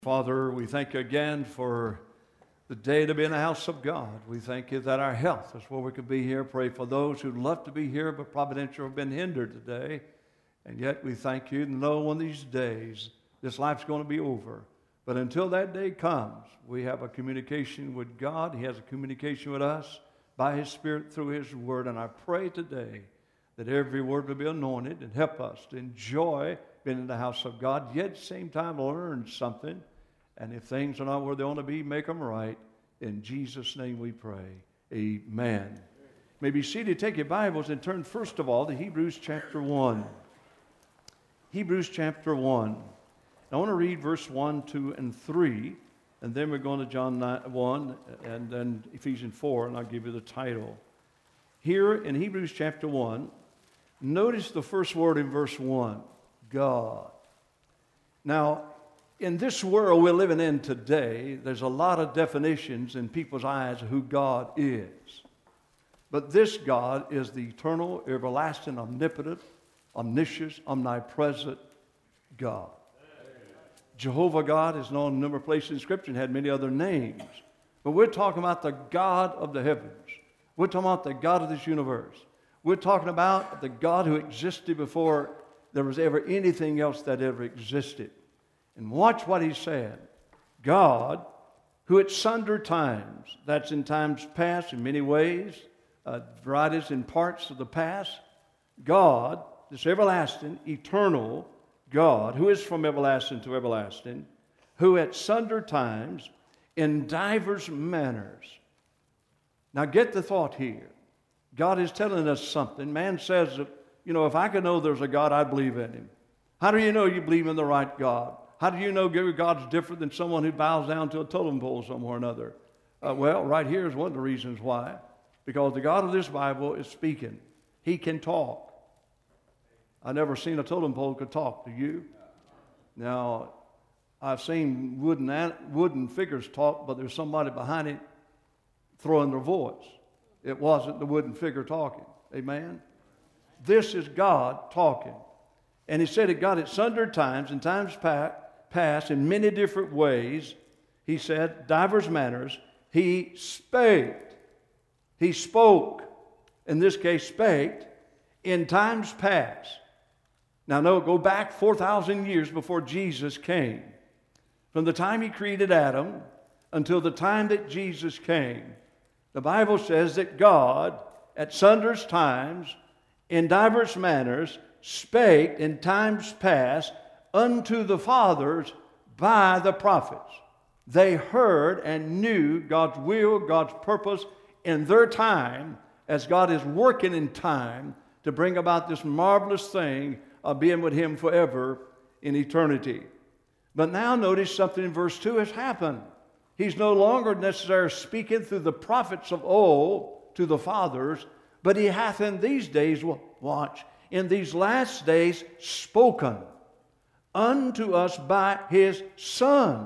Father, we thank you again for the day to be in the house of God. We thank you that our health is where we could be here. Pray for those who'd love to be here but providentially have been hindered today. And yet we thank you to know one of these days this life's going to be over. But until that day comes, we have a communication with God. He has a communication with us by His Spirit through His Word. And I pray today that every word will be anointed and help us to enjoy being in the house of God, yet at the same time learn something. And if things are not where they ought to be, make them right. In Jesus' name we pray. Amen. You may be seated. Take your Bibles and turn first of all to Hebrews chapter 1. Hebrews chapter 1. I want to read verse 1, 2, and 3. And then we're going to John 1 and then Ephesians 4, and I'll give you the title. Here in Hebrews chapter 1, notice the first word in verse 1, God. Now, in this world we're living in today, there's a lot of definitions in people's eyes of who God is. But this God is the eternal, everlasting, omnipotent, omniscient, omnipresent God. Jehovah God is known in a number of places in Scripture and had many other names. But we're talking about the God of the heavens. We're talking about the God of this universe. We're talking about the God who existed before there was ever anything else that ever existed. And watch what he said. God, who at sundry times, that's in times past in many ways, varieties in parts of the past, God, this everlasting, eternal God, who is from everlasting to everlasting, who at sundry times, in divers manners. Now get the thought here. God is telling us something. Man says, if I could know there's a God, I'd believe in Him. How do you know you believe in the right God? How do you know God's different than someone who bows down to a totem pole somewhere or another? Well, right here is one of the reasons why. Because the God of this Bible is speaking. He can talk. I've never seen a totem pole could talk. Do you? Now, I've seen wooden figures talk, but there's somebody behind it throwing their voice. It wasn't the wooden figure talking. Amen? This is God talking. And he said it God at sundry times, in times past, in many different ways. He said, divers manners, He spake. He spoke. In this case, spake in times past. Now, go back 4,000 years before Jesus came. From the time He created Adam until the time that Jesus came, the Bible says that God, at sundry times, in divers manners, spake in times past unto the fathers by the prophets. They heard and knew God's will, God's purpose in their time, as God is working in time to bring about this marvelous thing of being with Him forever in eternity. But now notice something in verse 2 has happened. He's no longer necessarily speaking through the prophets of old to the fathers, but He hath in these days, watch, in these last days spoken unto us by His Son.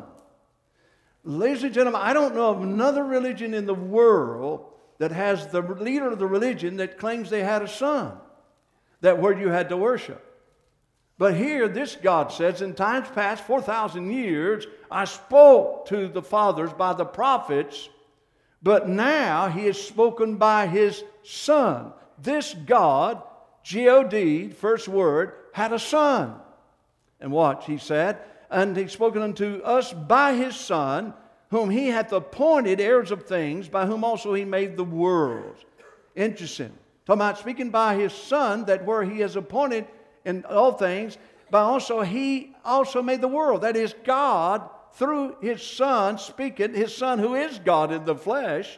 Ladies and gentlemen, I don't know of another religion in the world that has the leader of the religion that claims they had a son, that where you had to worship. But here, this God says, in times past, 4,000 years, I spoke to the fathers by the prophets, but now He is spoken by His Son. This God, G-O-D, first word, had a son. And watch, He said, and He's spoken unto us by His Son, whom He hath appointed heirs of things, by whom also He made the worlds. Interesting. Talking about speaking by His Son, that where He has appointed in all things, but also He also made the world. That is, God, through His Son, speaking, His Son who is God in the flesh,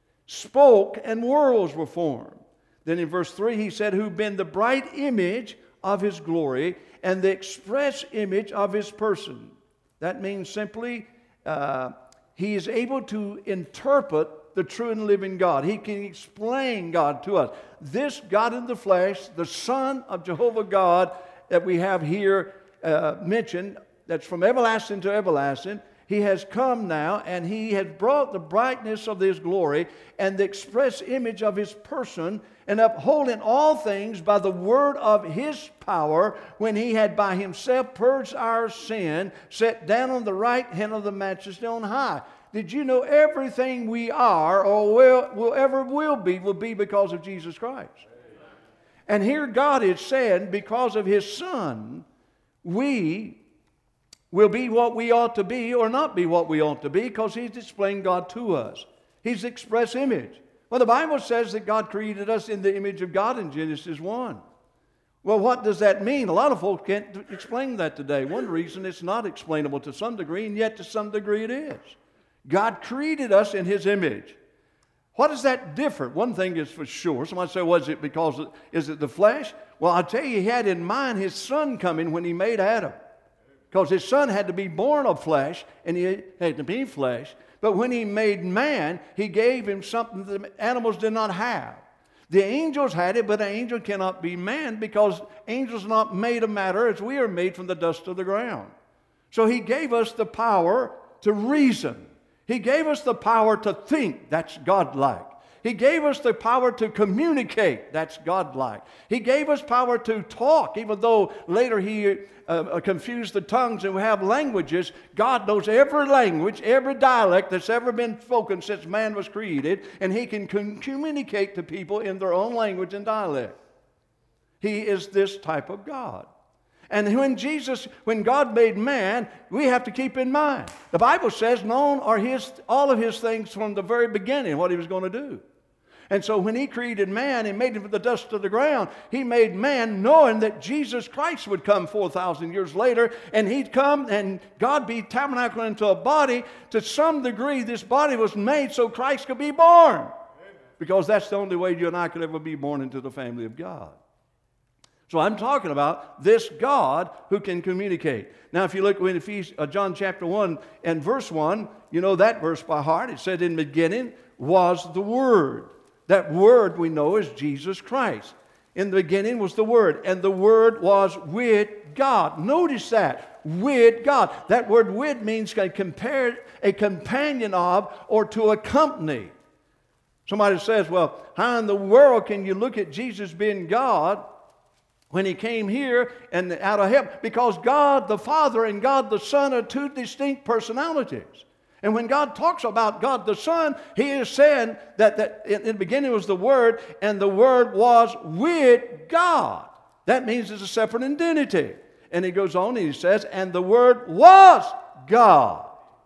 spoke and worlds were formed. Then in verse 3 he said, who been the bright image of His glory and the express image of His person. That means simply He is able to interpret the true and living God. He can explain God to us. This God in the flesh, the Son of Jehovah God that we have here mentioned, that's from everlasting to everlasting, He has come now, and He has brought the brightness of His glory and the express image of His person, and upholding all things by the word of His power, when He had by Himself purged our sin, sat down on the right hand of the Majesty on high. Did you know everything we are or will be because of Jesus Christ? And here God is saying, because of His Son, we will be what we ought to be or not be what we ought to be, because He's displaying God to us. He's the express image. Well, the Bible says that God created us in the image of God in Genesis 1. Well, what does that mean? A lot of folks can't explain that today. One reason it's not explainable to some degree, and yet to some degree it is. God created us in His image. What is that different? One thing is for sure. Somebody say, was it because, is it the flesh? Well, I'll tell you, He had in mind His Son coming when He made Adam. Because His Son had to be born of flesh, and He had to be flesh. But when He made man, He gave him something that the animals did not have. The angels had it, but an angel cannot be man, because angels are not made of matter as we are made from the dust of the ground. So He gave us the power to reason. He gave us the power to think. That's godlike. He gave us the power to communicate. That's godlike. He gave us power to talk, even though later He confused the tongues and we have languages. God knows every language, every dialect that's ever been spoken since man was created, and He can communicate to people in their own language and dialect. He is this type of God. And when God made man, we have to keep in mind. The Bible says, known are all of His things from the very beginning, what He was going to do. And so when He created man and made him from the dust of the ground, He made man knowing that Jesus Christ would come 4,000 years later, and He'd come and God be tabernacled into a body. To some degree, this body was made so Christ could be born. Amen. Because that's the only way you and I could ever be born into the family of God. So I'm talking about this God who can communicate. Now, if you look in John chapter 1 and verse 1, you know that verse by heart. It said, in the beginning was the Word. That Word we know is Jesus Christ. In the beginning was the Word, and the Word was with God. Notice that, with God. That word with means a companion of, or to accompany. Somebody says, well, how in the world can you look at Jesus being God when He came here and out of heaven? Because God the Father and God the Son are two distinct personalities. And when God talks about God the Son, He is saying that in the beginning was the Word, and the Word was with God. That means it's a separate identity. And He goes on and He says, and the Word was God.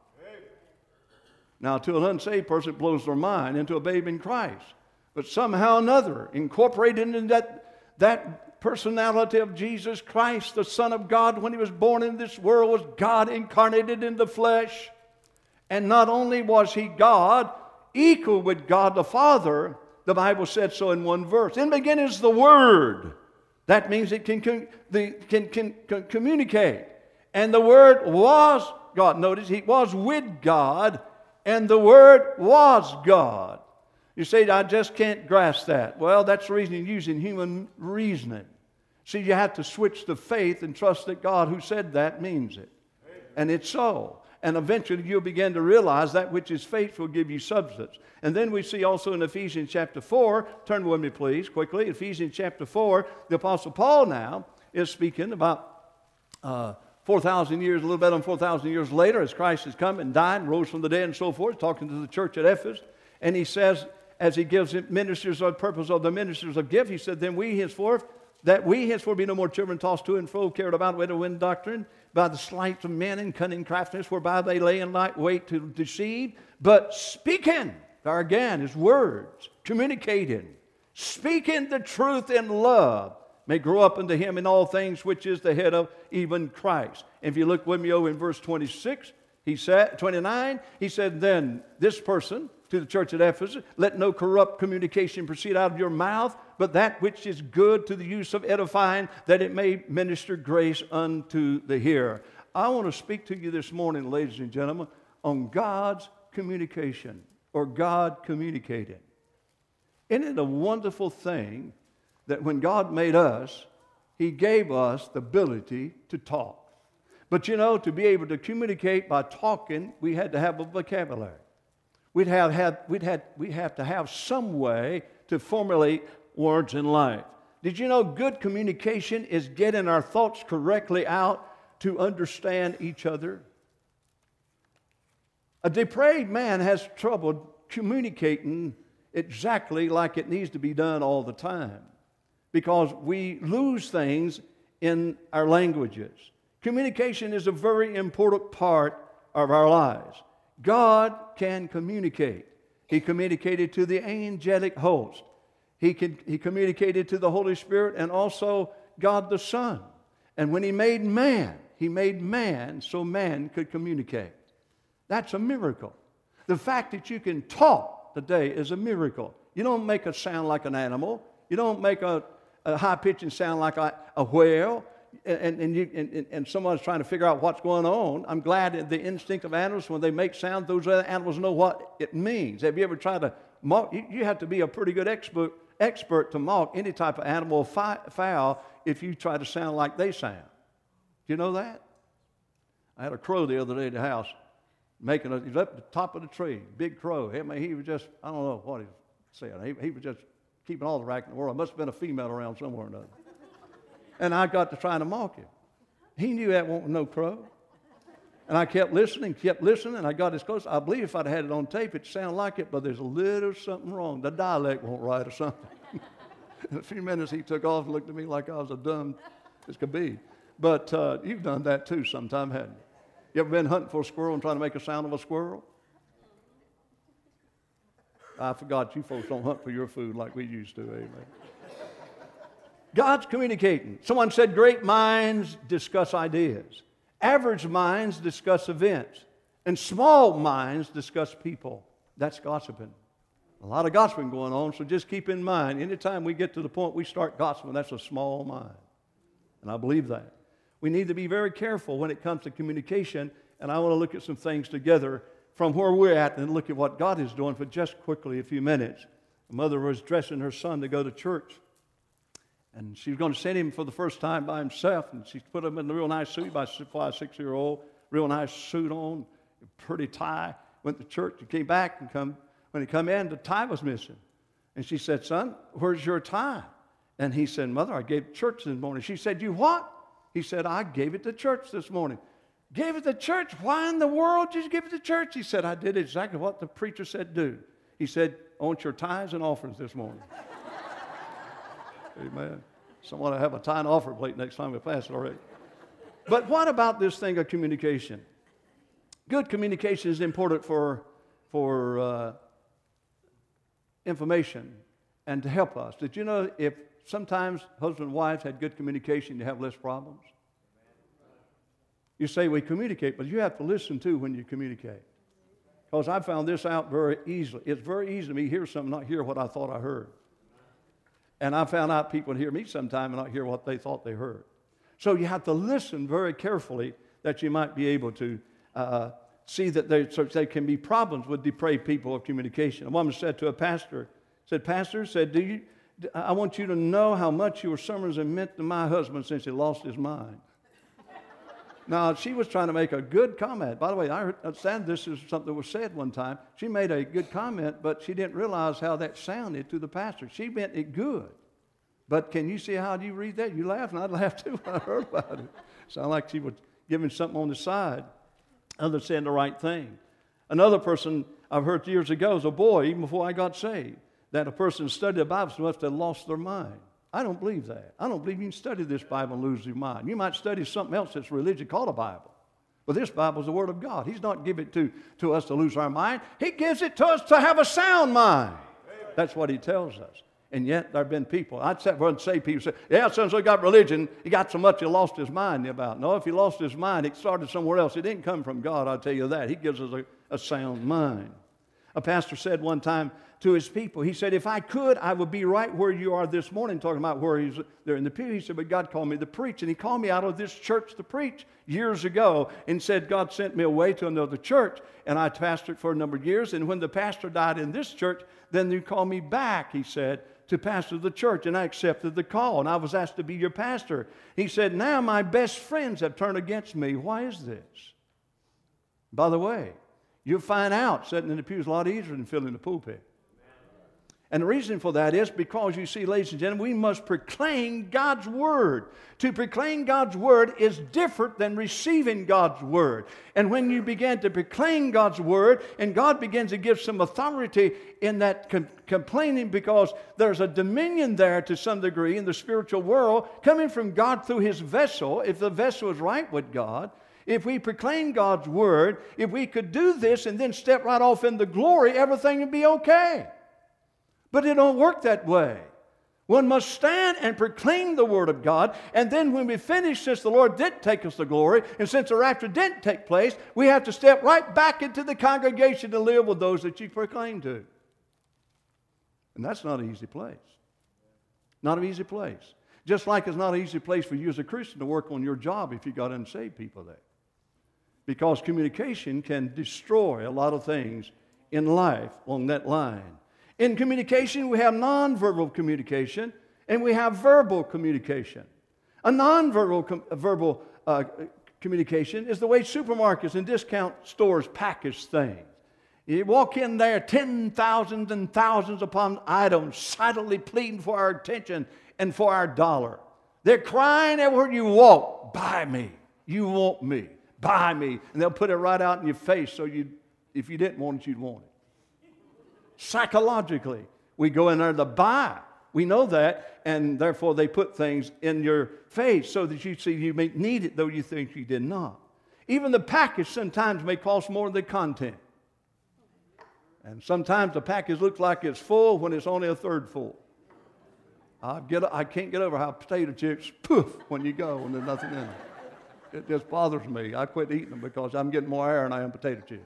Now, to an unsaved person, it blows their mind into a babe in Christ. But somehow or another, incorporated in that personality of Jesus Christ, the Son of God, when He was born in this world, was God incarnated in the flesh. And not only was He God, equal with God the Father, the Bible said so in one verse. In the beginning is the Word. That means it can communicate. And the Word was God. Notice He was with God, and the Word was God. You say, I just can't grasp that. Well, that's the reason you're using human reasoning. See, you have to switch to faith and trust that God who said that means it. And it's so. And eventually you'll begin to realize that which is faith will give you substance. And then we see also in Ephesians chapter 4, turn with me please, quickly. Ephesians chapter 4, the Apostle Paul now is speaking about 4,000 years, a little bit on 4,000 years later, as Christ has come and died and rose from the dead and so forth, talking to the church at Ephesus. And he says, as he gives ministers the purpose of the ministers of gift, he said, then we henceforth be no more children tossed to and fro, carried about with the wind doctrine, by the sleights of men and cunning craftiness, whereby they lay in light wait to deceive, but speaking, there again is words, communicating, speaking the truth in love, may grow up unto Him in all things, which is the head of even Christ. And if you look with me over in verse 26, he said, 29, he said, then this person, to the church at Ephesus, let no corrupt communication proceed out of your mouth, but that which is good to the use of edifying, that it may minister grace unto the hearer. I want to speak to you this morning, ladies and gentlemen, on God's communication, or God communicating. Isn't it a wonderful thing that when God made us, He gave us the ability to talk? But you know, to be able to communicate by talking, we had to have a vocabulary. We have to have some way to formulate words in life. Did you know good communication is getting our thoughts correctly out to understand each other? A depraved man has trouble communicating exactly like it needs to be done all the time because we lose things in our languages. Communication is a very important part of our lives. God can communicate. He communicated to the angelic host. He communicated to the Holy Spirit and also God the Son. And when He made man so man could communicate. That's a miracle. The fact that you can talk today is a miracle. You don't make a sound like an animal. You don't make a high-pitching sound like a whale. And someone's trying to figure out what's going on. I'm glad that the instinct of animals, when they make sound, those other animals know what it means. Have you ever tried to mock? You have to be a pretty good expert to mock any type of animal or fowl if you try to sound like they sound. Do you know that? I had a crow the other day at the house. He was up at the top of the tree, big crow. I mean, he was just, I don't know what he was saying. He was just keeping all the racket in the world. Must have been a female around somewhere or another. And I got to trying to mock him. He knew that wasn't no crow. And I kept listening, and I got as close. I believe if I'd had it on tape, it'd sound like it, but there's a little something wrong. The dialect won't right or something. In a few minutes, he took off and looked at me like I was as dumb as could be. But you've done that too sometime, haven't you? You ever been hunting for a squirrel and trying to make a sound of a squirrel? I forgot you folks don't hunt for your food like we used to, amen. God's communicating. Someone said great minds discuss ideas. Average minds discuss events. And small minds discuss people. That's gossiping. A lot of gossiping going on, so just keep in mind, anytime we get to the point we start gossiping, that's a small mind. And I believe that. We need to be very careful when it comes to communication, and I want to look at some things together from where we're at and look at what God is doing for just quickly a few minutes. A mother was dressing her son to go to church, and she was going to send him for the first time by himself, and she put him in a real nice suit by a 5-6-year-old, real nice suit on, pretty tie, went to church, and came back, and when he come in, the tie was missing. And she said, son, where's your tie? And he said, Mother, I gave it to church this morning. She said, you what? He said, I gave it to church this morning. Gave it to church? Why in the world did you give it to church? He said, I did exactly what the preacher said do. He said, I want your tithes and offerings this morning. Amen. Someone will have a tithe and offering plate next time we pass it already. But what about this thing of communication? Good communication is important for information and to help us. Did you know if sometimes husband and wives had good communication, you have less problems? You say we communicate, but you have to listen too when you communicate. Because I found this out very easily. It's very easy to me to hear something, not hear what I thought I heard. And I found out people would hear me sometime and not hear what they thought they heard. So you have to listen very carefully that you might be able to see that there can be problems with depraved people of communication. A woman said to a pastor, Pastor, I want you to know how much your sermons have meant to my husband since he lost his mind. Now, she was trying to make a good comment. By the way, I understand this is something that was said one time. She made a good comment, but she didn't realize how that sounded to the pastor. She meant it good. But can you see how you read that? You laugh, and I'd laugh too when I heard about it. Sounded like she was giving something on the side. Others saying the right thing. Another person I've heard years ago as a boy, even before I got saved, that a person studied the Bible so much they lost their mind. I don't believe that. I don't believe you can study this Bible and lose your mind. You might study something else that's religion called a Bible. But this Bible is the Word of God. He's not giving it to us to lose our mind. He gives it to us to have a sound mind. That's what He tells us. And yet there have been people, I'd sit there and say, people say, yeah, so-and-so got religion. He got so much he lost his mind about. No, if he lost his mind, it started somewhere else. It didn't come from God, I'll tell you that. He gives us a sound mind. A pastor said one time to his people, he said, if I could, I would be right where you are this morning, talking about where he's there in the pew. He said, but God called me to preach. And He called me out of this church to preach years ago and said, God sent me away to another church. And I pastored for a number of years. And when the pastor died in this church, then you called me back, he said, to pastor the church, and I accepted the call, and I was asked to be your pastor. He said, now my best friends have turned against me. Why is this? By the way, you'll find out sitting in the pews a lot easier than filling the pulpit. And the reason for that is because, you see, ladies and gentlemen, we must proclaim God's Word. To proclaim God's Word is different than receiving God's Word. And when you begin to proclaim God's Word, and God begins to give some authority in that complaining, because there's a dominion there to some degree in the spiritual world coming from God through His vessel, if the vessel is right with God. If we proclaim God's Word, if we could do this and then step right off into glory, everything would be okay. But it don't work that way. One must stand and proclaim the Word of God, and then when we finish, since the Lord did take us to glory, and since the rapture didn't take place, we have to step right back into the congregation to live with those that you proclaim to. And that's not an easy place. Not an easy place. Just like it's not an easy place for you as a Christian to work on your job if you got unsaved people there. Because communication can destroy a lot of things in life along that line. In communication, we have nonverbal communication, and we have verbal communication. A nonverbal communication is the way supermarkets and discount stores package things. You walk in there, 10,000s and thousands upon items, silently pleading for our attention and for our dollar. They're crying everywhere you walk, buy me, you want me, buy me. And they'll put it right out in your face, so if you didn't want it, you'd want it. Psychologically, we go in there to buy. We know that, and therefore they put things in your face so that you see you may need it, though you think you did not. Even the package sometimes may cost more than the content. And sometimes the package looks like it's full when it's only a third full. I can't get over how potato chips poof when you go and there's nothing in them. It just bothers me. I quit eating them because I'm getting more air than I am potato chips.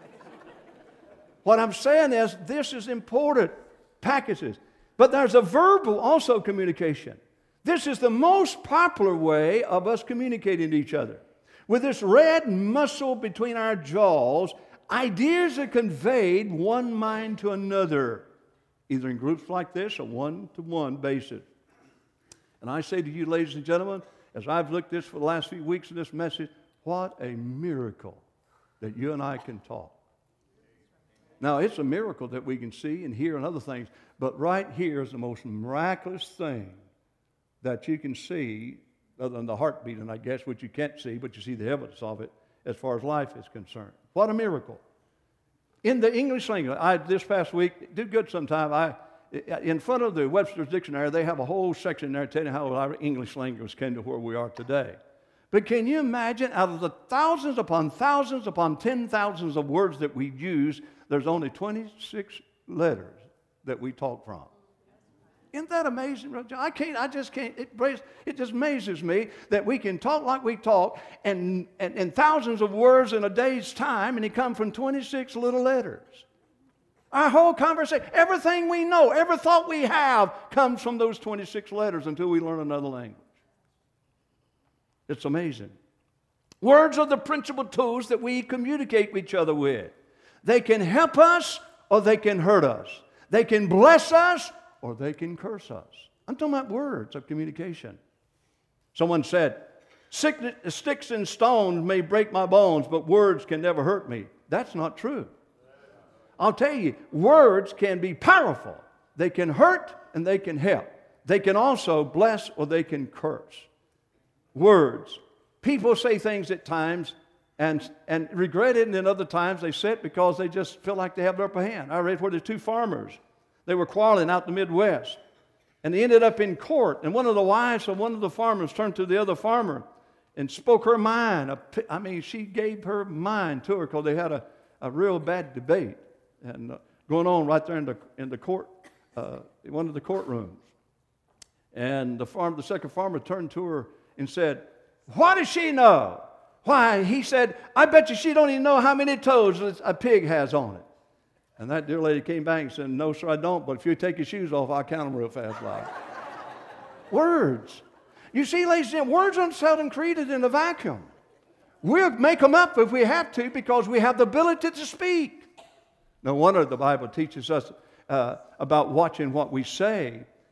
What I'm saying is, this is important, packages. But there's a verbal also communication. This is the most popular way of us communicating to each other. With this red muscle between our jaws, ideas are conveyed one mind to another, either in groups like this or one-to-one basis. And I say to you, ladies and gentlemen, as I've looked at this for the last few weeks in this message, what a miracle that you and I can talk. Now, it's a miracle that we can see and hear and other things, but right here is the most miraculous thing that you can see, other than the heartbeat, and I guess, which you can't see, but you see the evidence of it as far as life is concerned. What a miracle. In the English language, this past week, did good sometime, in front of the Webster's Dictionary, they have a whole section there telling you how our English language came to where we are today. But can you imagine, out of the thousands upon 10,000s of words that we use, there's only 26 letters that we talk from. Isn't that amazing? I just can't. It just amazes me that we can talk like we talk and thousands of words in a day's time, and they come from 26 little letters. Our whole conversation, everything we know, every thought we have comes from those 26 letters until we learn another language. It's amazing. Words are the principal tools that we communicate with each other with. They can help us or they can hurt us. They can bless us or they can curse us. I'm talking about words of communication. Someone said, sticks and stones may break my bones, but words can never hurt me. That's not true. I'll tell you, words can be powerful. They can hurt and they can help. They can also bless or they can curse. Words. People say things at times and regret it, and then other times they say it because they just feel like they have the upper hand. I read where the two farmers, they were quarreling out in the Midwest, and they ended up in court, and one of the wives of one of the farmers turned to the other farmer and spoke her mind. She gave her mind to her because they had a real bad debate and going on right there in the court, one of the courtrooms. And the second farmer turned to her and said, "What does she know?" "Why," he said, "I bet you she don't even know how many toes a pig has on it." And that dear lady came back and said, "No, sir, I don't, but if you take your shoes off, I'll count them real fast." Like. Words. You see, ladies and gentlemen, words aren't seldom created in a vacuum. We'll make them up if we have to because we have the ability to speak. No wonder the Bible teaches us about watching what we say.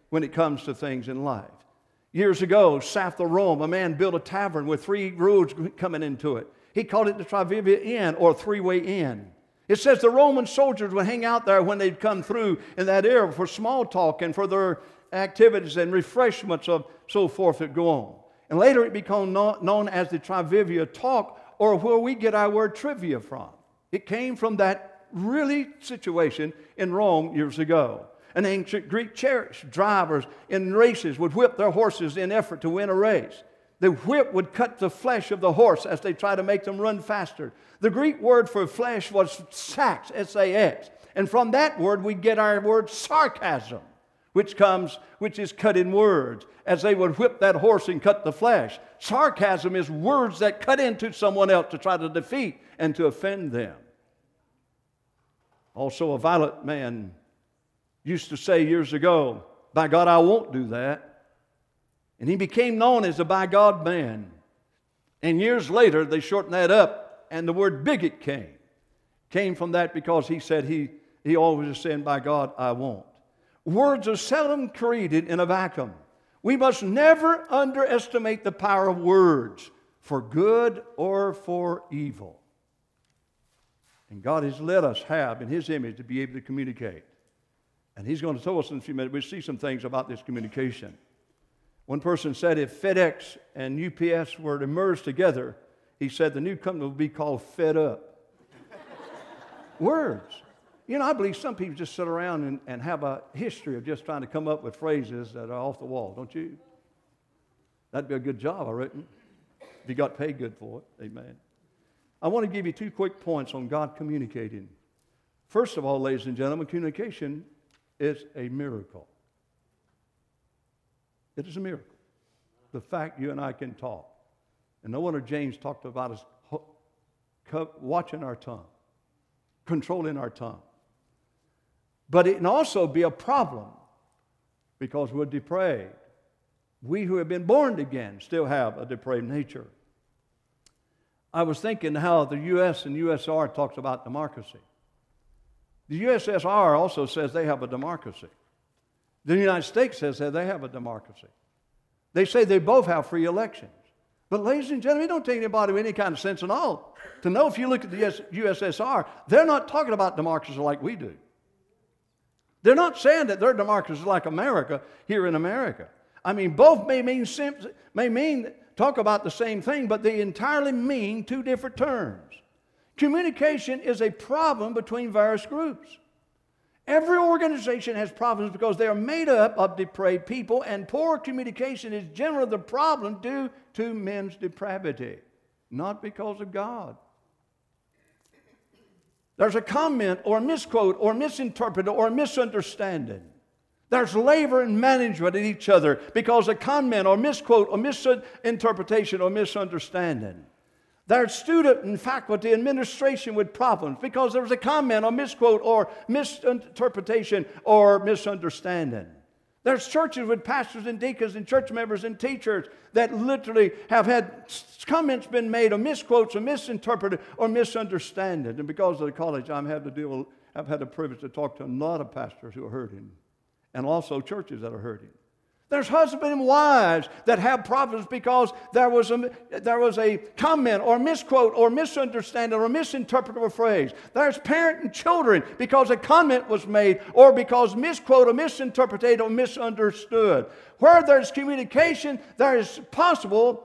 when it comes to things in life. Years ago, south of Rome, a man built a tavern with 3 roads coming into it. He called it the Trivivia Inn, or three-way inn. It says the Roman soldiers would hang out there when they'd come through in that area for small talk and for their activities and refreshments of so forth that go on. And later it became known as the Trivivia Talk, or where we get our word trivia from. It came from that really situation in Rome years ago. An ancient Greek chariot drivers in races would whip their horses in effort to win a race. The whip would cut the flesh of the horse as they try to make them run faster. The Greek word for flesh was sax, S-A-X. And from that word we get our word sarcasm, which is cut in words, as they would whip that horse and cut the flesh. Sarcasm is words that cut into someone else to try to defeat and to offend them. Also, a violent man used to say years ago, "By God, I won't do that." And he became known as the "By God man." And years later, they shortened that up, and the word bigot came from that, because he said he always was saying, "By God, I won't." Words are seldom created in a vacuum. We must never underestimate the power of words, for good or for evil. And God has let us have, in His image, to be able to communicate. And He's going to tell us in a few minutes. We'll see some things about this communication. One person said if FedEx and UPS were to merge together, he said the new company would be called Fed Up. Words. You know, I believe some people just sit around and have a history of just trying to come up with phrases that are off the wall, don't you? That'd be a good job, I reckon, if you got paid good for it. Amen. I want to give you 2 quick points on God communicating. First of all, ladies and gentlemen, communication is a miracle. It is a miracle. The fact you and I can talk. And no wonder James talked about us watching our tongue, controlling our tongue. But it can also be a problem because we're depraved. We who have been born again still have a depraved nature. I was thinking how the U.S. and USSR talks about democracy. The USSR also says they have a democracy. The United States says that they have a democracy. They say they both have free elections. But ladies and gentlemen, it don't take anybody with any kind of sense at all to know if you look at the USSR, they're not talking about democracy like we do. They're not saying that their democracy is like America here in America. I mean, both may mean talk about the same thing, but they entirely mean 2 different terms. Communication is a problem between various groups. Every organization has problems because they are made up of depraved people, and poor communication is generally the problem due to men's depravity, not because of God. There's a comment or a misquote or misinterpreted or a misunderstanding. There's labor and management at each other because of comment or misquote or misinterpretation or misunderstanding. There's student and faculty administration with problems because there was a comment or misquote or misinterpretation or misunderstanding. There's churches with pastors and deacons and church members and teachers that literally have had comments been made or misquotes or misinterpreted or misunderstanding. And because of the college, I've had the privilege to talk to a lot of pastors who are hurting, and also churches that are hurting. There's husbands and wives that have problems because there was a comment or misquote or misunderstanding or misinterpreted a phrase. There's parent and children because a comment was made or because misquote or misinterpreted or misunderstood. Where there's communication, there is possibility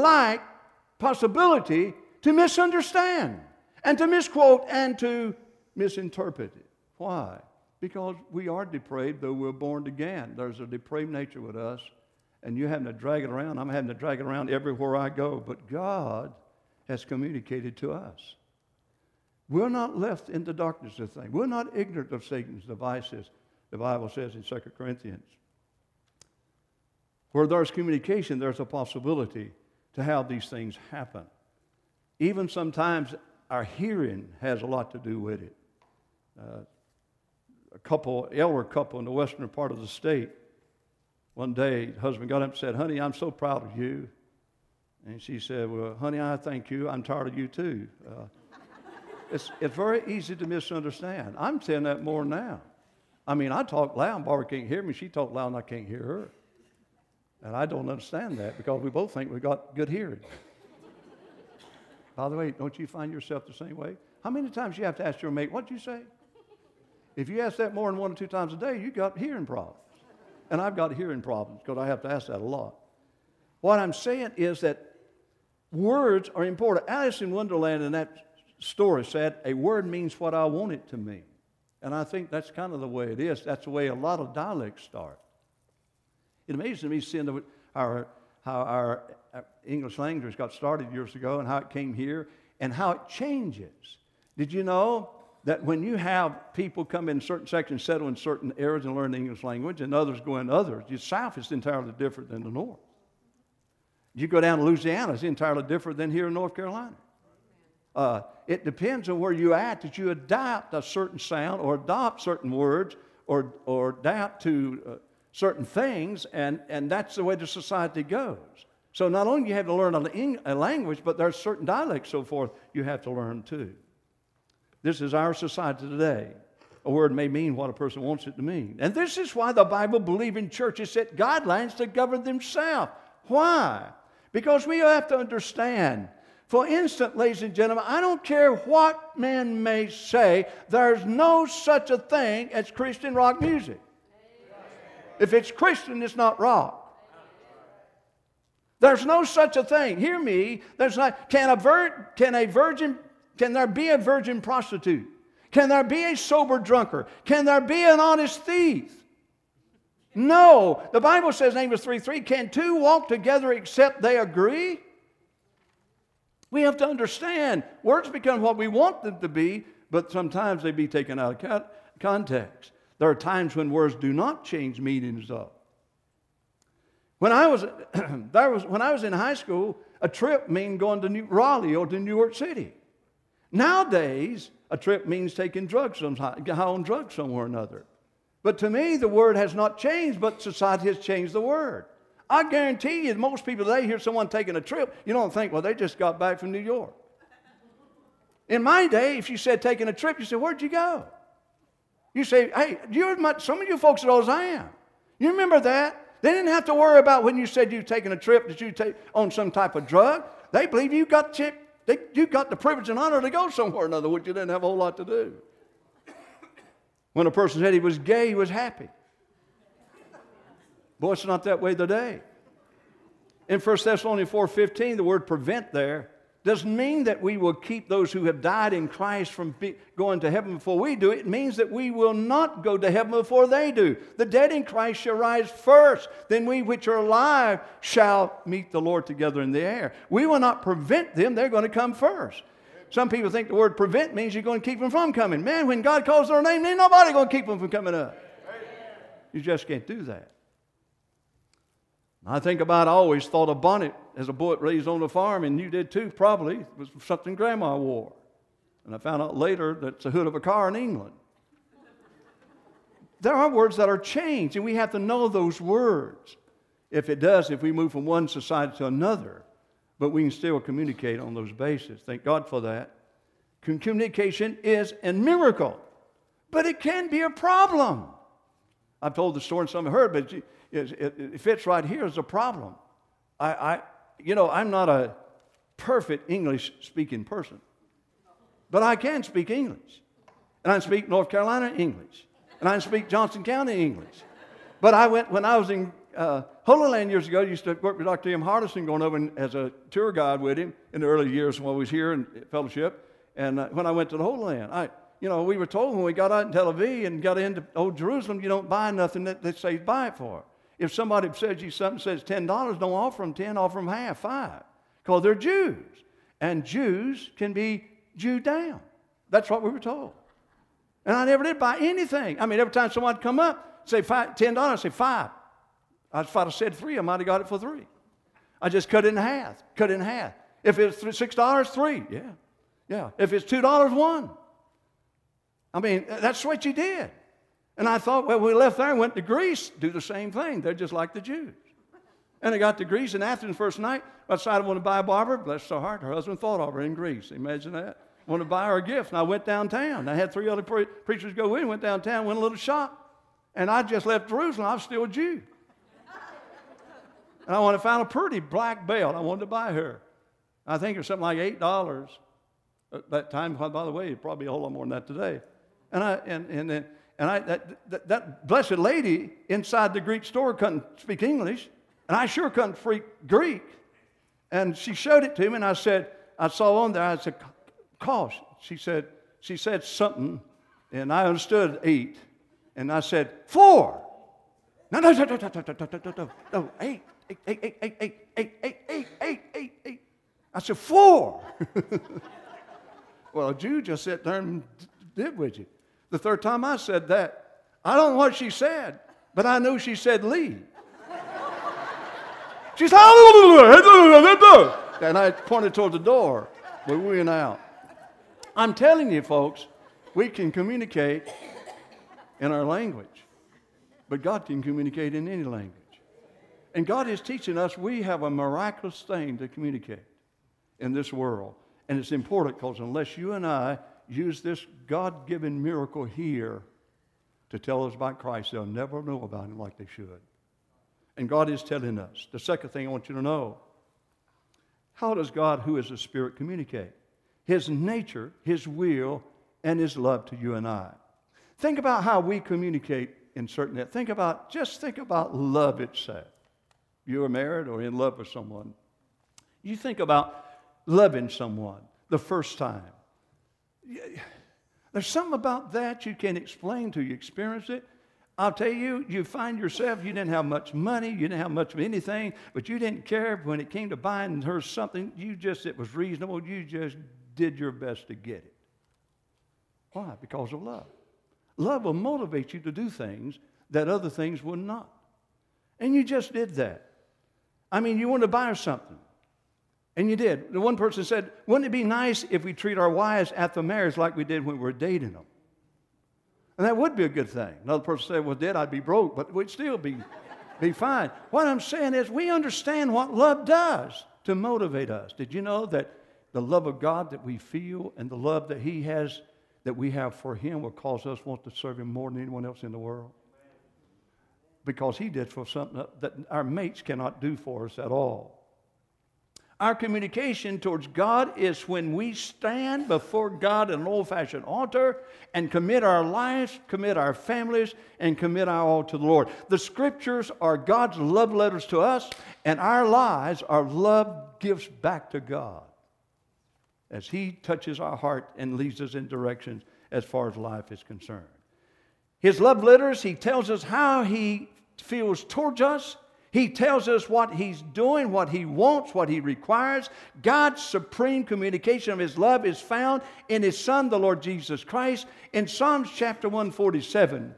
to misunderstand and to misquote and to misinterpret it. Why? Because we are depraved, though we're born again. There's a depraved nature with us, and you're having to drag it around. I'm having to drag it around everywhere I go. But God has communicated to us. We're not left in the darkness of things. We're not ignorant of Satan's devices, the Bible says in 2 Corinthians. Where there's communication, there's a possibility to have these things happen. Even sometimes our hearing has a lot to do with it. Elder couple in the western part of the state, one day, the husband got up and said, "Honey, I'm so proud of you." And she said, "Well, honey, I thank you. I'm tired of you too." It's very easy to misunderstand. I'm saying that more now. I mean, I talk loud, Barbara can't hear me. She talks loud and I can't hear her. And I don't understand that because we both think we've got good hearing. By the way, don't you find yourself the same way? How many times you have to ask your mate, what'd you say? If you ask that more than 1 or 2 times a day, you got hearing problems. And I've got hearing problems because I have to ask that a lot. What I'm saying is that words are important. Alice in Wonderland in that story said, a word means what I want it to mean. And I think that's kind of the way it is. That's the way a lot of dialects start. It amazes me seeing how our English language got started years ago and how it came here and how it changes. Did you know that when you have people come in certain sections, settle in certain areas and learn the English language, and others go in others, the South is entirely different than the North. You go down to Louisiana, it's entirely different than here in North Carolina. It depends on where you're at that you adapt a certain sound or adopt certain words or adapt to certain things, and that's the way the society goes. So not only do you have to learn a language, but there's certain dialects, so forth, you have to learn too. This is our society today. A word may mean what a person wants it to mean. And this is why the Bible-believing churches set guidelines to govern themselves. Why? Because we have to understand. For instance, ladies and gentlemen, I don't care what man may say, there's no such a thing as Christian rock music. If it's Christian, it's not rock. There's no such a thing. Hear me. There's not. Can there be a virgin prostitute? Can there be a sober drunkard? Can there be an honest thief? No. The Bible says, Amos 3:3, can two walk together except they agree? We have to understand, words become what we want them to be, but sometimes they be taken out of context. There are times when words do not change meanings up. When I was in high school, a trip meant going to Raleigh or to New York City. Nowadays, a trip means taking drugs, on drugs somewhere or another. But to me, the word has not changed, but society has changed the word. I guarantee you, most people today hear someone taking a trip, you don't think, well, they just got back from New York. In my day, if you said taking a trip, you said, where'd you go? You say, hey, some of you folks are old as I am. You remember that? They didn't have to worry about when you said you were taking a trip that you take on some type of drug. They believe you got the privilege and honor to go somewhere or another, which you didn't have a whole lot to do. When a person said he was gay, he was happy. Boy, it's not that way today. In 1 Thessalonians 4:15, the word prevent there doesn't mean that we will keep those who have died in Christ from going to heaven before we do. It means that we will not go to heaven before they do. The dead in Christ shall rise first. Then we which are alive shall meet the Lord together in the air. We will not prevent them. They're going to come first. Some people think the word prevent means you're going to keep them from coming. Man, when God calls their name, ain't nobody going to keep them from coming up. You just can't do that. I always thought a bonnet as a boy raised on the farm, and you did too probably, was something Grandma wore. And I found out later that it's the hood of a car in England. There are words that are changed, and we have to know those words. If we move from one society to another, but we can still communicate on those bases. Thank God for that. Communication is a miracle, but it can be a problem. I've told the story and some have heard, but it fits right here as a problem. I'm not a perfect English-speaking person, but I can speak English. And I speak North Carolina English. And I speak Johnson County English. But when I was in Holy Land years ago, I used to work with Dr. M. Hardison, going over as a tour guide with him in the early years when I was here in fellowship. And when I went to the Holy Land, we were told when we got out in Tel Aviv and got into Old Jerusalem, you don't buy nothing that they say buy it for. If somebody says you something says $10, don't offer them 10, offer them half, 5. Because they're Jews. And Jews can be Jewed down. That's what we were told. And I never did buy anything. Every time someone would come up, say $10, I'd say 5. If I'd have said 3, I might have got it for 3. I just cut it in half. If it's $6, 3. Yeah. If it's $2, 1. That's what you did. And I thought, well, we left there and went to Greece, do the same thing. They're just like the Jews. And I got to Greece in Athens first night. I decided I wanted to buy a barber. Bless her heart, her husband thought of her in Greece. Imagine that. I wanted to buy her a gift. And I went downtown. I had 3 other preachers go in, went downtown, went to a little shop. And I just left Jerusalem. I was still a Jew. And I wanted to find a pretty black belt. I wanted to buy her. I think it was something like $8 at that time. By the way, it'd probably be a whole lot more than that today. That blessed lady inside the Greek store couldn't speak English, and I sure couldn't speak Greek. And she showed it to me, and I saw on there, I said, cost. She said something, and I understood 8. And I said, 4. No, 8. I said, 4. Well, a Jew just sat there and did with you. The third time I said that, I don't know what she said, but I knew she said leave. She said, and I pointed toward the door. We went out. I'm telling you, folks, we can communicate in our language, but God can communicate in any language. And God is teaching us we have a miraculous thing to communicate in this world. And it's important because unless you and I use this God-given miracle here to tell us about Christ, they'll never know about Him like they should. And God is telling us. The second thing I want you to know, how does God, who is a Spirit, communicate? His nature, His will, and His love to you and I. Think about how we communicate in certain areas. Just think about love itself. You are married or in love with someone. You think about loving someone the first time. There's something about that you can't explain till you experience it. I'll tell you, you find yourself, you didn't have much money, you didn't have much of anything, but you didn't care when it came to buying her something. It was reasonable. You just did your best to get it. Why? Because of love. Love will motivate you to do things that other things would not. And you just did that. I mean, you wanted to buy her something. And you did. The one person said, wouldn't it be nice if we treat our wives after marriage like we did when we were dating them? And that would be a good thing. Another person said, well, Dad, I'd be broke, but we'd still be fine. What I'm saying is we understand what love does to motivate us. Did you know that the love of God that we feel and the love that He has, that we have for Him, will cause us want to serve Him more than anyone else in the world? Because He did for something that our mates cannot do for us at all. Our communication towards God is when we stand before God at an old-fashioned altar and commit our lives, commit our families, and commit our all to the Lord. The Scriptures are God's love letters to us, and our lives are love gifts back to God as He touches our heart and leads us in directions as far as life is concerned. His love letters, He tells us how He feels towards us. He tells us what He's doing, what He wants, what He requires. God's supreme communication of His love is found in His Son, the Lord Jesus Christ. In Psalms chapter 147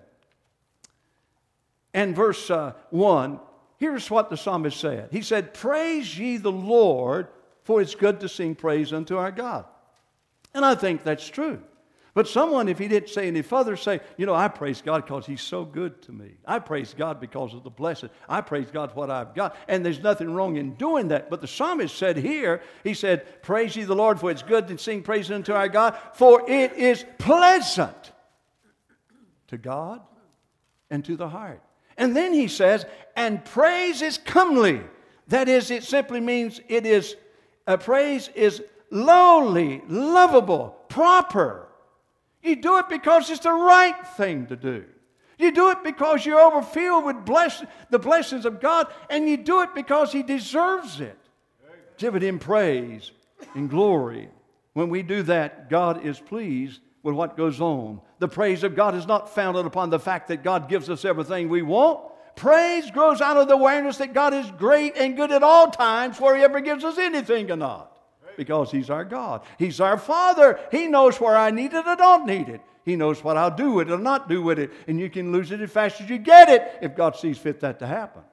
and verse 1, here's what the psalmist said. He said, praise ye the Lord, for it's good to sing praise unto our God. And I think that's true. But someone, if he didn't say any further, say, I praise God because He's so good to me. I praise God because of the blessing. I praise God for what I've got. And there's nothing wrong in doing that. But the psalmist said here, he said, praise ye the Lord, for it's good to sing praise unto our God, for it is pleasant to God and to the heart. And then he says, and praise is comely. That is, it simply means praise is lowly, lovable, proper. You do it because it's the right thing to do. You do it because you're overfilled with the blessings of God, and you do it because He deserves it. Give Him praise and glory. When we do that, God is pleased with what goes on. The praise of God is not founded upon the fact that God gives us everything we want. Praise grows out of the awareness that God is great and good at all times, where He ever gives us anything or not. Because He's our God. He's our Father. He knows where I need it or don't need it. He knows what I'll do with it or not do with it. And you can lose it as fast as you get it if God sees fit that to happen.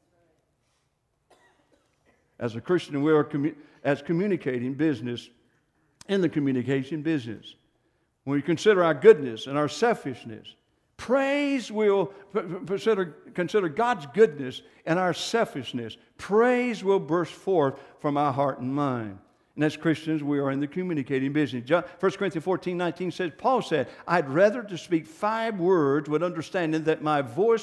As a Christian, we are as communicating business, in the communication business. When we consider our goodness and our selfishness, praise will consider God's goodness and our selfishness. Praise will burst forth from our heart and mind. And as Christians, we are in the communicating business. 1 Corinthians 14:19 says, Paul said, I'd rather to speak 5 words with understanding that by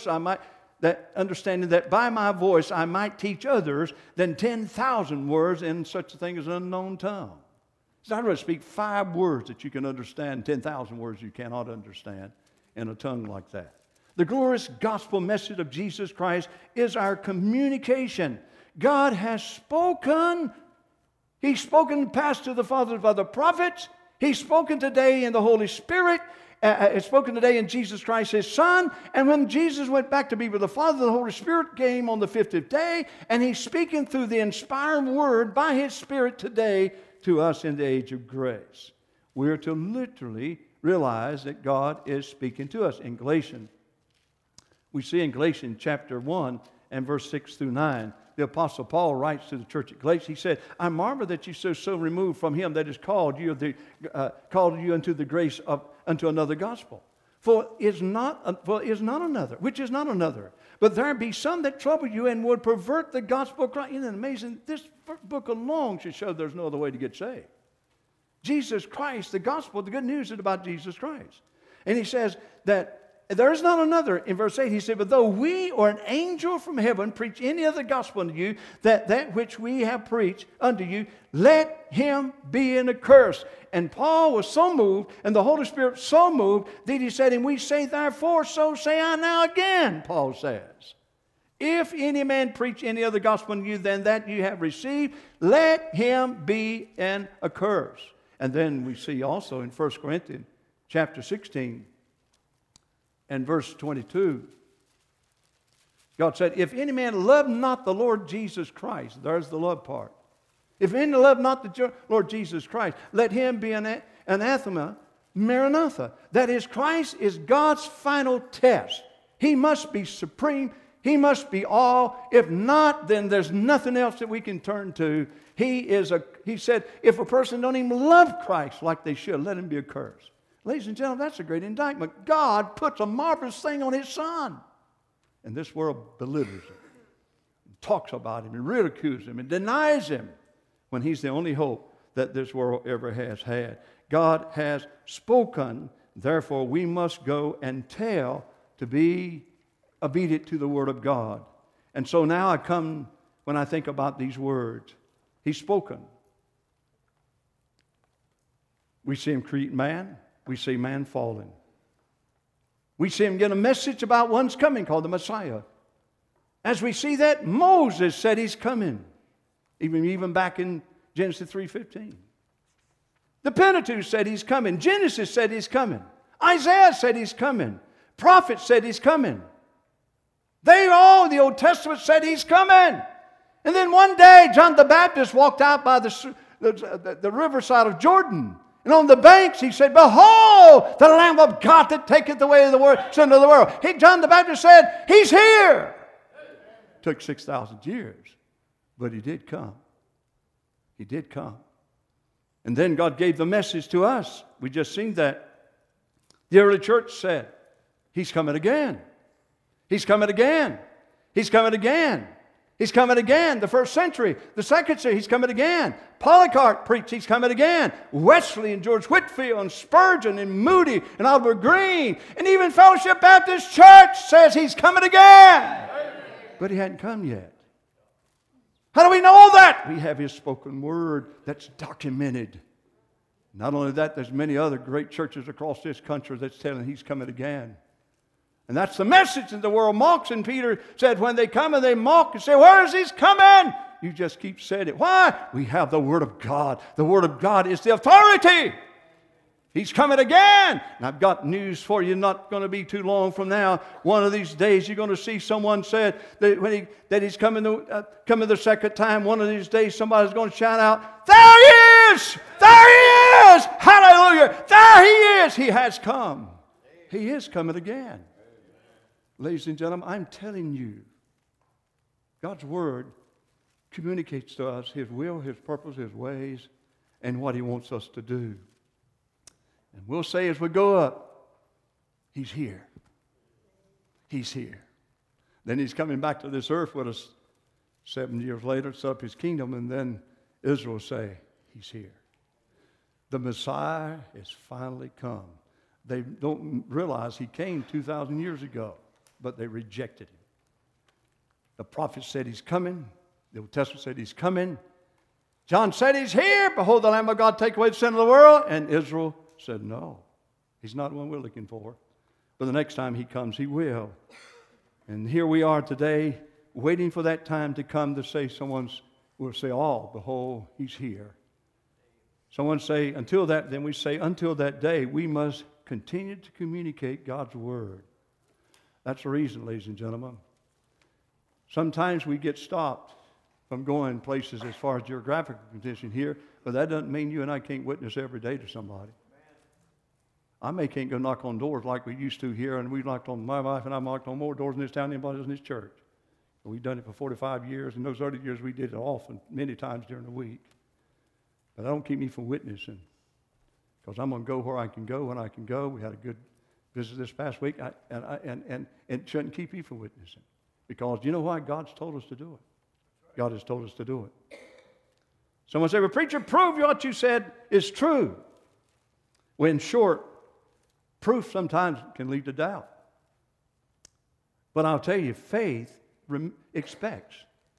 my voice I might teach others than 10,000 words in such a thing as an unknown tongue. So I'd rather speak 5 words that you can understand, 10,000 words you cannot understand in a tongue like that. The glorious gospel message of Jesus Christ is our communication. God has spoken. He's spoken past to the fathers by the prophets. He's spoken today in the Holy Spirit. It's spoken today in Jesus Christ, His Son. And when Jesus went back to be with the Father, the Holy Spirit came on the 50th day. And He's speaking through the inspired Word by His Spirit today to us in the age of grace. We're to literally realize that God is speaking to us. In Galatians, we see in Galatians chapter 1 and verse 6 through 9, the Apostle Paul writes to the church at Galatians. He said, I marvel that you so removed from Him that has called you into the grace of unto another gospel. For is not another, which is not another. But there be some that trouble you and would pervert the gospel of Christ. Isn't it amazing? This book alone should show there's no other way to get saved. Jesus Christ, the gospel, the good news is about Jesus Christ. And he says that there is not another. In verse 8, he said, but though we or an angel from heaven preach any other gospel unto you, that which we have preached unto you, let him be in a curse. And Paul was so moved, and the Holy Spirit so moved, that he said, and we say therefore, so say I now again, Paul says. If any man preach any other gospel unto you than that you have received, let him be in a curse. And then we see also in 1 Corinthians chapter 16, and verse 22, God said, if any man love not the Lord Jesus Christ, there's the love part. If any love not the Lord Jesus Christ, let him be an anathema, Maranatha. That is, Christ is God's final test. He must be supreme. He must be all. If not, then there's nothing else that we can turn to. He said, if a person don't even love Christ like they should, let him be accursed. Ladies and gentlemen, that's a great indictment. God puts a marvelous thing on His Son. And this world belittles Him, and talks about Him, and ridicules Him, and denies Him when He's the only hope that this world ever has had. God has spoken, therefore we must go and tell to be obedient to the Word of God. And so now I come, when I think about these words, He's spoken. We see Him create man. We see man fallen. We see Him get a message about one's coming called the Messiah. As we see that, Moses said He's coming. Even back in Genesis 3:15. The Pentateuch said He's coming. Genesis said He's coming. Isaiah said He's coming. Prophets said He's coming. They all, the Old Testament, said He's coming. And then one day, John the Baptist walked out by the riverside of Jordan. And on the banks, he said, behold, the Lamb of God that taketh away the sin of the world. John the Baptist said, He's here. It took 6,000 years, but He did come. He did come. And then God gave the message to us. We just seen that. The early church said, He's coming again. He's coming again. He's coming again. He's coming again. The first century. The second century, He's coming again. Polycarp preached, He's coming again. Wesley and George Whitefield and Spurgeon and Moody and Albert Green and even Fellowship Baptist Church says He's coming again. But He hadn't come yet. How do we know that? We have His spoken word that's documented. Not only that, there's many other great churches across this country that's telling He's coming again. And that's the message that the world mocks. And Peter said when they come and they mock and say, where is He coming? You just keep saying it. Why? We have the Word of God. The Word of God is the authority. He's coming again. And I've got news for you, not going to be too long from now. One of these days you're going to see someone said that He's coming the second time. One of these days somebody's going to shout out, there He is! There He is! Hallelujah! There He is! He has come. He is coming again. Ladies and gentlemen, I'm telling you, God's Word communicates to us His will, His purpose, His ways, and what He wants us to do. And we'll say as we go up, He's here. He's here. Then He's coming back to this earth with us 7 years later to set up His kingdom, and then Israel will say, He's here. The Messiah has finally come. They don't realize He came 2,000 years ago, but they rejected Him. The prophet said He's coming. The Old Testament said He's coming. John said He's here. Behold, the Lamb of God take away the sin of the world. And Israel said, no, He's not the one we're looking for. But the next time He comes, He will. And here we are today, waiting for that time to come to say, will say, oh, behold, He's here. Someone say, until that, then we say, until that day, we must continue to communicate God's Word. That's the reason, ladies and gentlemen. Sometimes we get stopped from going places as far as geographical condition here, but that doesn't mean you and I can't witness every day to somebody. I can't go knock on doors like we used to here, and my wife and I knocked on more doors in this town than anybody else in this church. We've done it for 45 years, and those early years we did it often, many times during the week. But that don't keep me from witnessing, because I'm going to go where I can go when I can go. We had a good visit this past week, and it shouldn't keep you from witnessing, because you know why? God's told us to do it. God has told us to do it. Someone say, well, preacher, prove what you said is true. Well, in short, proof sometimes can lead to doubt. But I'll tell you, faith expects.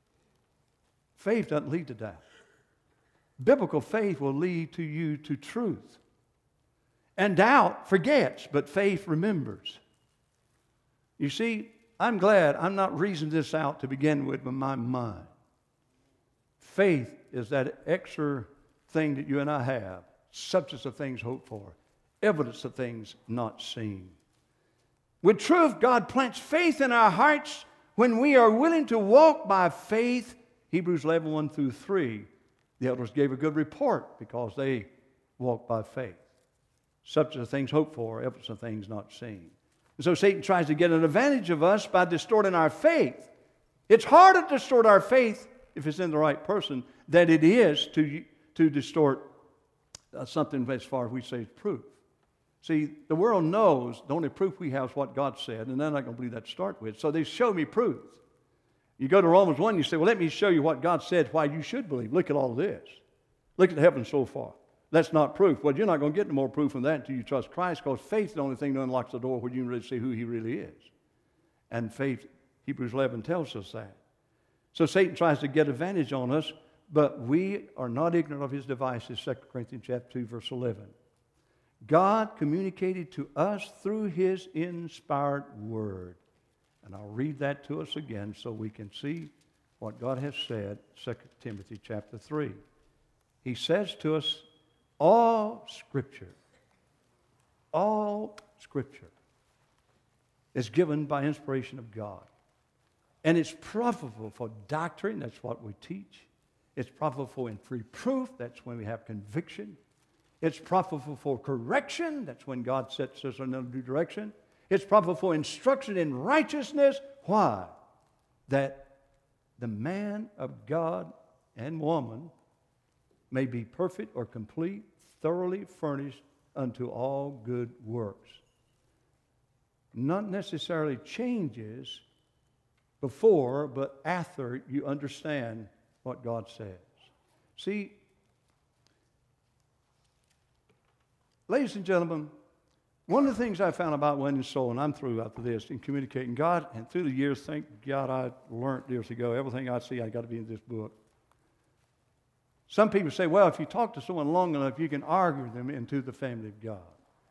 Faith doesn't lead to doubt. Biblical faith will lead to you to truth. And doubt forgets, but faith remembers. You see, I'm glad I'm not reasoning this out to begin with my mind. Faith is that extra thing that you and I have, substance of things hoped for, evidence of things not seen. With truth, God plants faith in our hearts when we are willing to walk by faith. Hebrews 11, 1 through 3. The elders gave a good report because they walked by faith. Substance of things hoped for, evidence of things not seen. And so Satan tries to get an advantage of us by distorting our faith. It's harder to distort our faith if it's in the right person than it is to distort something as far as we say is proof. See, the world knows the only proof we have is what God said, and they're not going to believe that to start with. So they show me proof. You go to Romans 1, you say, well, let me show you what God said, why you should believe. Look at all this. Look at the heavens so far. That's not proof. Well, you're not going to get any more proof than that until you trust Christ, because faith is the only thing that unlocks the door where you can really see who He really is. And faith, Hebrews 11 tells us that. So Satan tries to get advantage on us, but we are not ignorant of his devices, 2 Corinthians chapter 2, verse 11. God communicated to us through His inspired Word. And I'll read that to us again so we can see what God has said, 2 Timothy chapter 3. He says to us, all Scripture is given by inspiration of God. And it's profitable for doctrine, that's what we teach. It's profitable in reproof, that's when we have conviction. It's profitable for correction, that's when God sets us in a new direction. It's profitable for instruction in righteousness. Why? That the man of God and woman may be perfect or complete, thoroughly furnished unto all good works. Not necessarily changes before, but after you understand what God says. See, ladies and gentlemen, one of the things I found about winning soul, and I'm through after this, in communicating God, and through the years, thank God I learned years ago, everything I see, I got to be in this book. Some people say, well, if you talk to someone long enough, you can argue them into the family of God.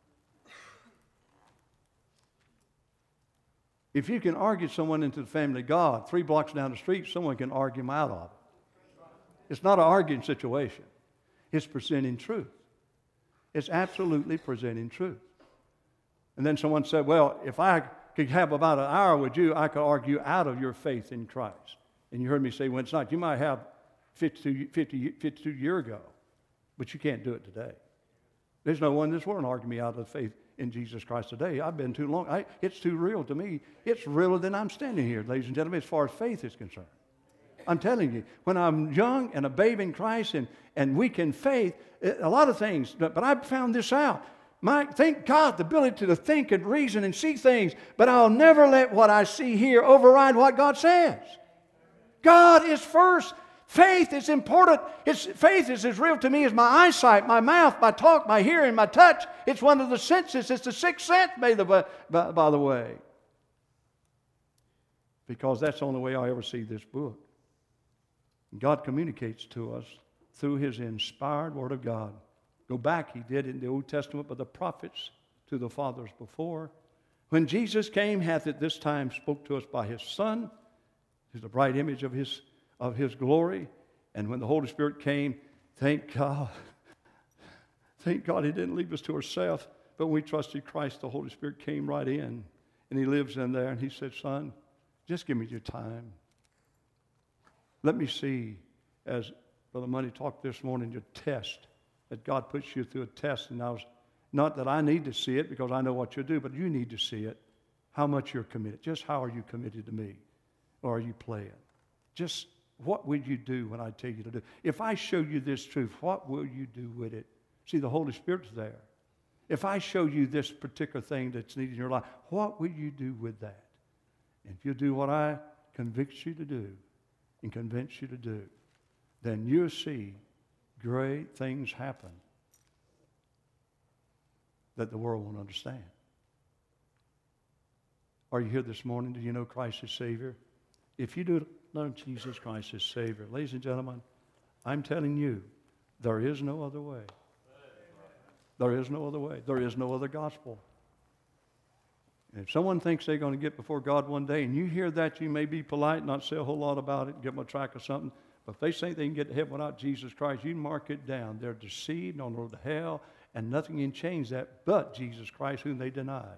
If you can argue someone into the family of God, 3 blocks down the street, someone can argue them out of it. It's not an arguing situation. It's presenting truth. It's absolutely presenting truth. And then someone said, well, if I could have about an hour with you, I could argue out of your faith in Christ. And you heard me say, well, it's not. You might have 52 years ago, but you can't do it today. There's no one in this world can argue me out of the faith in Jesus Christ today. I've been too long. It's too real to me. It's realer than I'm standing here, ladies and gentlemen, as far as faith is concerned. I'm telling you, when I'm young and a babe in Christ and weak in faith, a lot of things, but I've found this out. Thank God, the ability to think and reason and see things, but I'll never let what I see here override what God says. God is first. Faith is important. Faith is as real to me as my eyesight, my mouth, my talk, my hearing, my touch. It's one of the senses. It's the sixth sense, by the way. Because that's the only way I ever see this book. God communicates to us through His inspired Word of God. Go back, He did in the Old Testament by the prophets to the fathers before. When Jesus came, hath at this time spoke to us by His Son, who's the bright image of His glory. And when the Holy Spirit came, thank God. Thank God He didn't leave us to ourselves. But when we trusted Christ, the Holy Spirit came right in. And He lives in there. And He said, son, just give me your time. Let me see, as Brother Money talked this morning, your test. That God puts you through a test. And not that I need to see it because I know what you'll do, but you need to see it. How much you're committed. Just how are you committed to me? Or are you playing? Just what will you do when I tell you to do? If I show you this truth, what will you do with it? See, the Holy Spirit's there. If I show you this particular thing that's needed in your life, what will you do with that? And if you do what I convict you to do and convince you to do, then you'll see great things happen that the world won't understand. Are you here this morning? Do you know Christ as Savior? If you do know Jesus Christ as Savior, ladies and gentlemen, I'm telling you, there is no other way. There is no other way. There is no other gospel. And if someone thinks they're going to get before God one day, and you hear that, you may be polite, not say a whole lot about it, give them a track or something, but if they think they can get to heaven without Jesus Christ, you mark it down. They're deceived on the road to hell, and nothing can change that but Jesus Christ, whom they denied.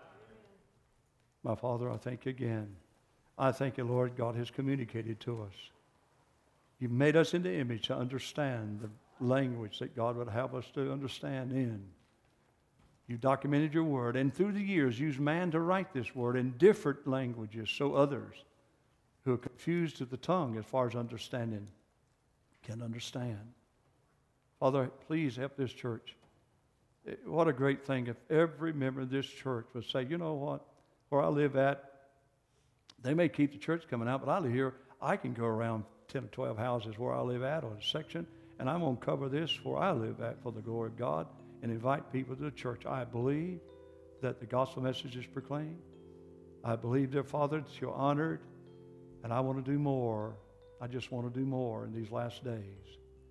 My Father, I thank you again. I thank you, Lord, God has communicated to us. You've made us in the image to understand the language that God would have us to understand in. You documented your word, and through the years used man to write this word in different languages so others who are confused to the tongue as far as understanding can understand. Father, please help this church. What a great thing if every member of this church would say, you know what, where I live at, they may keep the church coming out, but I live here. I can go around 10 or 12 houses where I live at, or a section, and I'm going to cover this where I live at for the glory of God and invite people to the church. I believe that the gospel message is proclaimed. I believe, dear Father, that you're honored, and I want to do more. I just want to do more in these last days.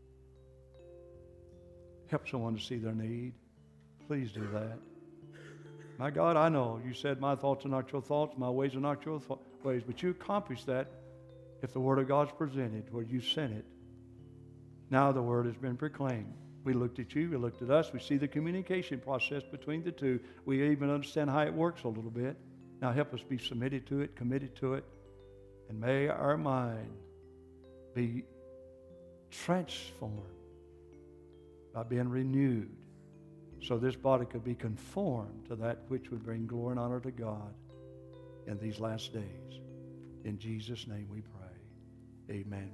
Help someone to see their need. Please do that. My God, I know you said my thoughts are not your thoughts, my ways are not your ways, but you accomplish that if the Word of God's presented where you sent it. Now the Word has been proclaimed. We looked at you, we looked at us, we see the communication process between the two. We even understand how it works a little bit. Now help us be submitted to it, committed to it, and may our mind be transformed by being renewed, so this body could be conformed to that which would bring glory and honor to God in these last days. In Jesus' name we pray. Amen.